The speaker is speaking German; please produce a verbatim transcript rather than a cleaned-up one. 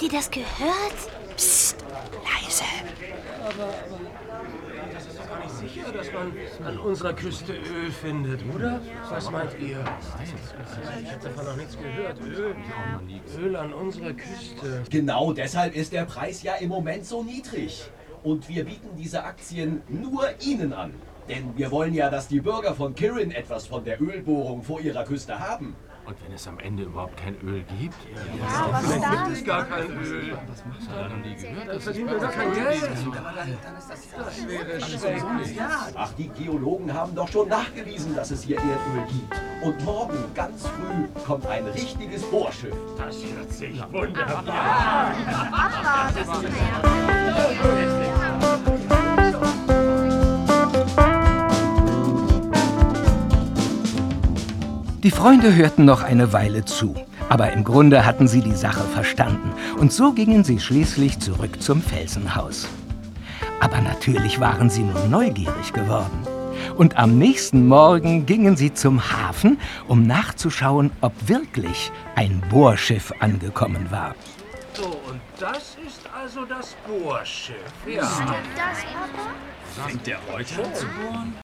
ihr das gehört? Psst, leise. Aber, aber das ist doch gar nicht sicher, dass man an unserer Küste Öl findet, oder? Was meint ihr? Ich habe davon noch nichts gehört. Öl, Öl an unserer Küste. Genau deshalb ist der Preis ja im Moment so niedrig. Und wir bieten diese Aktien nur Ihnen an. Denn wir wollen ja, dass die Bürger von Kirin etwas von der Ölbohrung vor ihrer Küste haben. Und wenn es am Ende überhaupt kein Öl gibt? Ja, was Vielleicht dann? gibt es gar kein Öl. Was macht er? Noch nie gehört. Dann verdienen wir gar kein Geld. Das wäre schrecklich. Ach, die Geologen haben doch schon nachgewiesen, dass es hier Erdöl gibt. Und morgen, ganz früh, kommt ein richtiges Bohrschiff. Das hört sich wunderbar an. Aha, das ist Die Freunde hörten noch eine Weile zu, aber im Grunde hatten sie die Sache verstanden und so gingen sie schließlich zurück zum Felsenhaus. Aber natürlich waren sie nun neugierig geworden. Und am nächsten Morgen gingen sie zum Hafen, um nachzuschauen, ob wirklich ein Bohrschiff angekommen war. So, und das ist also das Bohrschiff. Ja. das, Papa? Fängt der heute an zu bohren?